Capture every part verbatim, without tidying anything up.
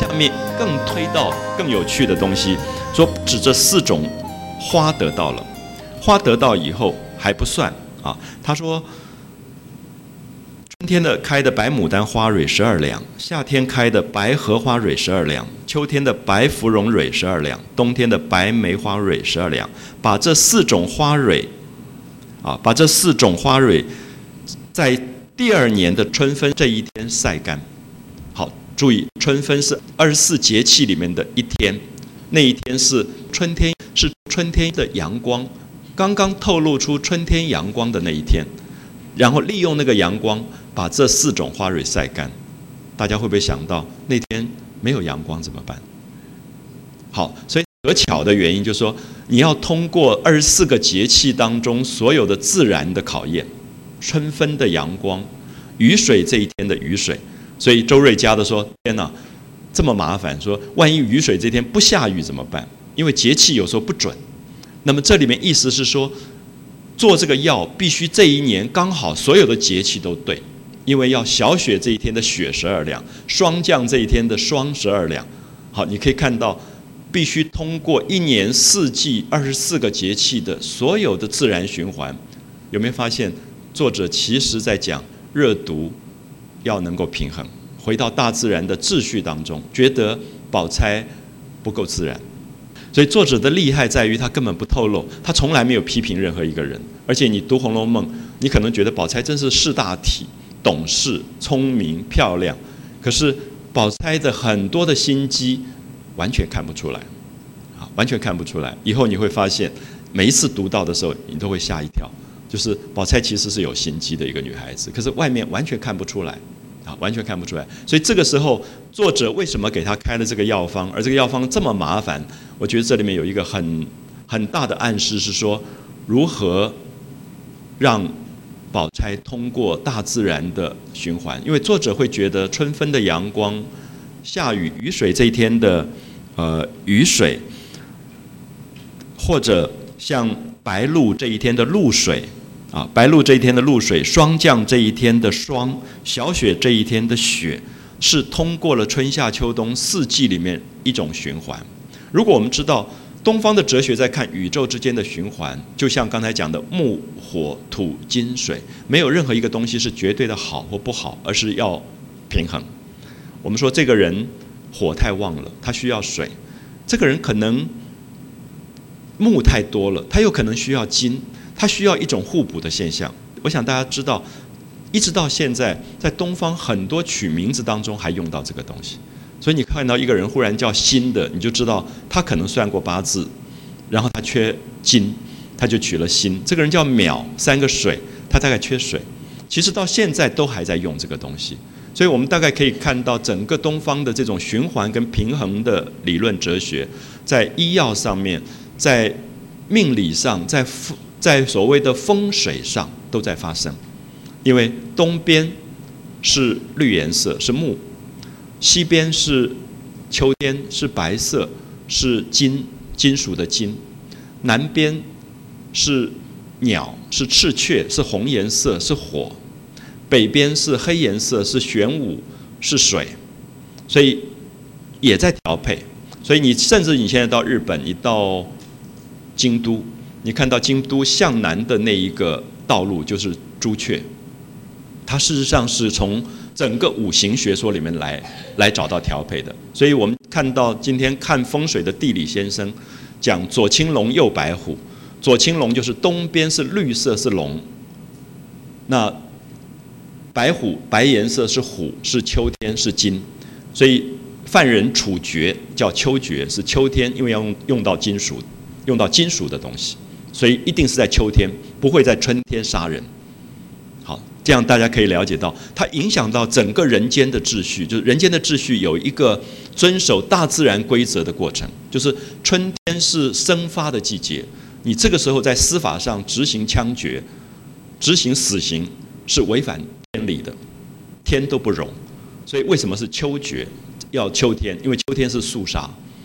下面更推到更有趣的东西，说指这四种花得到了，花得到以后还不算啊。他说，春天的开的白牡丹花蕊十二两，夏天开的白荷花蕊十二两，秋天的白芙蓉蕊十二两，冬天的白梅花蕊十二两。把这四种花蕊，啊，把这四种花蕊在第二年的春分这一天晒干。好，注意，春分是二十四节气里面的一天，那一天是春天，是春天的阳光刚刚透露出春天阳光的那一天，然后利用那个阳光把这四种花蕊晒干。大家会不会想到那天没有阳光怎么办？好，所以可巧的原因就是说，你要通过二十四个节气当中所有的自然的考验，春分的阳光，雨水这一天的雨水。所以周瑞家的说：“天哪，这么麻烦！说万一雨水这天不下雨怎么办？因为节气有时候不准。那么这里面意思是说，做这个药必须这一年刚好所有的节气都对，因为要小雪这一天的雪十二两，霜降这一天的霜十二两。好，你可以看到，必须通过一年四季二十四个节气的所有的自然循环。有没有发现，作者其实在讲热毒要能够平衡，回到大自然的秩序当中，觉得宝钗不够自然。所以作者的厉害在于他根本不透露，他从来没有批评任何一个人。而且你读《红楼梦》，你可能觉得宝钗真是识大体、懂事、聪明、漂亮，可是宝钗的很多的心机完全看不出来，啊，完全看不出来。以后你会发现，每一次读到的时候，你都会吓一跳。就是宝钗其实是有心机的一个女孩子，可是外面完全看不出来，啊，完全看不出来。所以这个时候，作者为什么给她开了这个药方，而这个药方这么麻烦？我觉得这里面有一个很很大的暗示，是说如何让宝钗通过大自然的循环。因为作者会觉得春分的阳光、下雨雨水这一天的呃雨水，或者像白露这一天的露水。啊，白露这一天的露水，霜降这一天的霜，小雪这一天的雪，是通过了春夏秋冬四季里面一种循环。如果我们知道东方的哲学在看宇宙之间的循环，就像刚才讲的木火土金水，没有任何一个东西是绝对的好或不好，而是要平衡。我们说这个人火太旺了，他需要水；这个人可能木太多了，他又可能需要金。它需要一种互补的现象。我想大家知道，一直到现在，在东方很多取名字当中还用到这个东西。所以你看到一个人忽然叫辛的，你就知道他可能算过八字，然后他缺金，他就取了辛。这个人叫淼，三个水，他大概缺水。其实到现在都还在用这个东西。所以我们大概可以看到，整个东方的这种循环跟平衡的理论哲学，在医药上面，在命理上，在在所谓的风水上都在发生。因为东边是绿颜色，是木；西边是秋天，是白色，是金，金属的金；南边是鸟，是赤雀，是红颜色，是火；北边是黑颜色，是玄武，是水。所以也在调配。所以你甚至你现在到日本，你到京都，你看到京都向南的那一个道路就是朱雀，它事实上是从整个五行学说里面来来找到调配的。所以我们看到今天看风水的地理先生讲左青龙右白虎，左青龙就是东边是绿色是龙，那白虎白颜色是虎，是秋天是金，所以犯人处决叫秋决，是秋天，因为要用用到金属，用到金属的东西。所以一定是在秋天，不会在春天杀人。好，这样大家可以了解到，它影响到整个人间的秩序，就是人间的秩序有一个遵守大自然规则的过程。就是春天是生发的季节，你这个时候在司法上执行枪决、执行死刑是违反天理的，天都不容。所以为什么是秋决？要秋天，因为秋天是肃杀。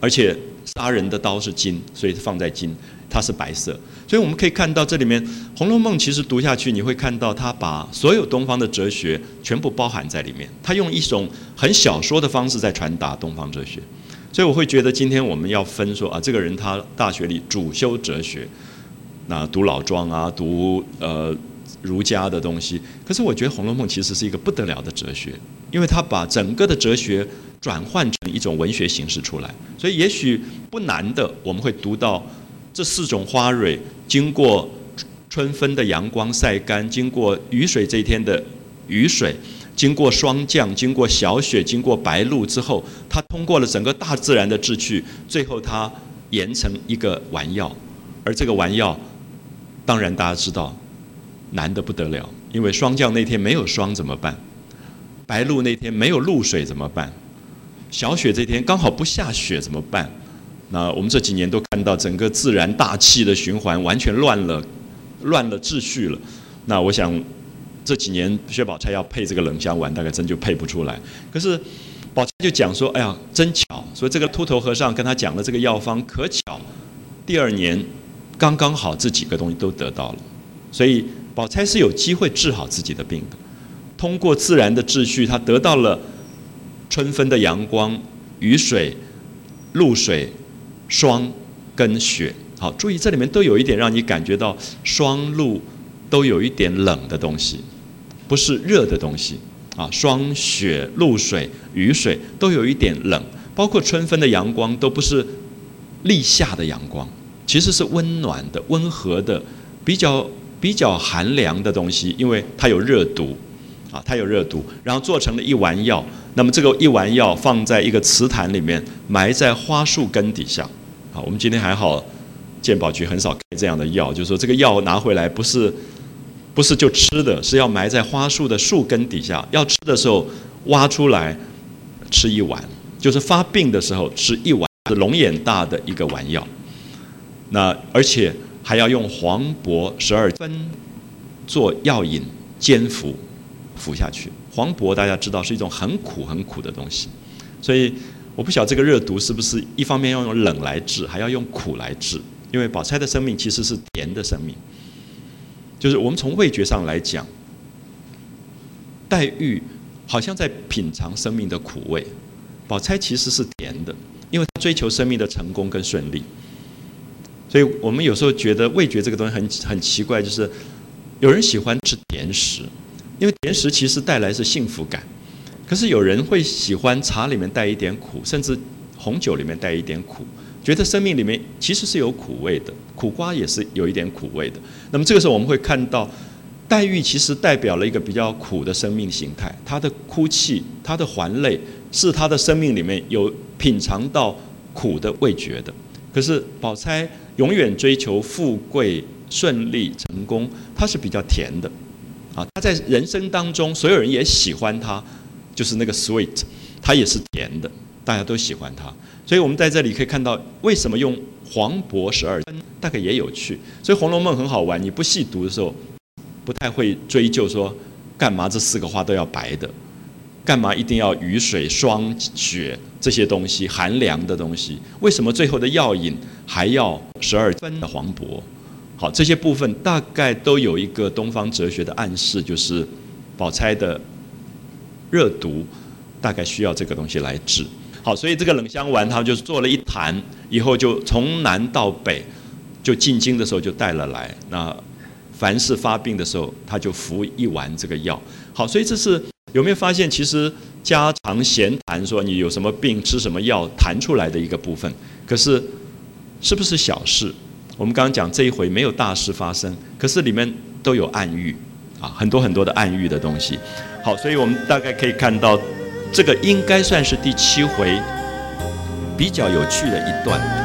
而且杀人的刀是金，所以放在金，它是白色。所以我们可以看到这里面《红楼梦》其实读下去，你会看到它把所有东方的哲学全部包含在里面。它用一种很小说的方式在传达东方哲学。所以我会觉得今天我们要分说啊，这个人他大学里主修哲学，那读老庄啊，读呃儒家的东西。可是我觉得《红楼梦》其实是一个不得了的哲学，因为它把整个的哲学转换成一种文学形式出来。所以也许不难的，我们会读到这四种花蕊经过春分的阳光晒干，经过雨水这一天的雨水，经过霜降，经过小雪，经过白露之后，它通过了整个大自然的秩序，最后它研成一个丸药。而这个丸药，当然大家知道难得不得了，因为霜降那天没有霜怎么办？白露那天没有露水怎么办？小雪这天刚好不下雪怎么办？那我们这几年都看到整个自然大气的循环完全乱了，乱了秩序了。那我想这几年薛宝钗要配这个冷香丸，大概真就配不出来。可是宝钗就讲说：“哎呀，真巧！所以这个秃头和尚跟他讲的这个药方，可巧，第二年刚刚好这几个东西都得到了。所以宝钗是有机会治好自己的病的。通过自然的秩序，她得到了春分的阳光、雨水、露水。”霜跟雪，好，注意这里面都有一点让你感觉到霜露都有一点冷的东西，不是热的东西啊。霜、雪、露水、雨水都有一点冷，包括春分的阳光都不是立夏的阳光，其实是温暖的、温和的、比较比较寒凉的东西，因为它有热毒啊，它有热毒，然后做成了一丸药。那么这个一丸药放在一个瓷坛里面，埋在花树根底下。好，我们今天还好，健保局很少开这样的药，就是说这个药拿回来不是不是就吃的，是要埋在花树的树根底下，要吃的时候挖出来吃一丸，就是发病的时候吃一丸，是龙眼大的一个丸药。那而且还要用黄柏十二分做药引煎服，服下去。黄柏大家知道是一种很苦很苦的东西，所以我不晓得这个热毒是不是一方面要用冷来治，还要用苦来治。因为宝钗的生命其实是甜的生命，就是我们从味觉上来讲，黛玉好像在品尝生命的苦味，宝钗其实是甜的，因为她追求生命的成功跟顺利。所以我们有时候觉得味觉这个东西很很奇怪，就是有人喜欢吃甜食，因为甜食其实带来是幸福感。可是有人会喜欢茶里面带一点苦，甚至红酒里面带一点苦，觉得生命里面其实是有苦味的，苦瓜也是有一点苦味的。那么这个时候我们会看到，黛玉其实代表了一个比较苦的生命形态，她的哭泣，她的还泪，是她的生命里面有品尝到苦的味觉的。可是宝钗永远追求富贵、顺利、成功，她是比较甜的，啊，她在人生当中，所有人也喜欢她。就是那个 sweet， 它也是甜的，大家都喜欢它。所以我们在这里可以看到，为什么用黄柏十二分，大概也有趣。所以《红楼梦》很好玩，你不细读的时候，不太会追究说，干嘛这四个花都要白的，干嘛一定要雨水、霜、雪这些东西，寒凉的东西？为什么最后的药引还要十二分的黄柏？好，这些部分大概都有一个东方哲学的暗示，就是宝钗的热毒大概需要这个东西来治。好，所以这个冷香丸他就做了一坛，以后就从南到北，就进京的时候就带了来。那凡是发病的时候，他就服一丸这个药。好，所以这是有没有发现，其实家常闲谈说你有什么病吃什么药谈出来的一个部分，可是是不是小事？我们刚刚讲这一回没有大事发生，可是里面都有暗喻啊，很多很多的暗喻的东西。好，所以我们大概可以看到，这个应该算是第七回比较有趣的一段。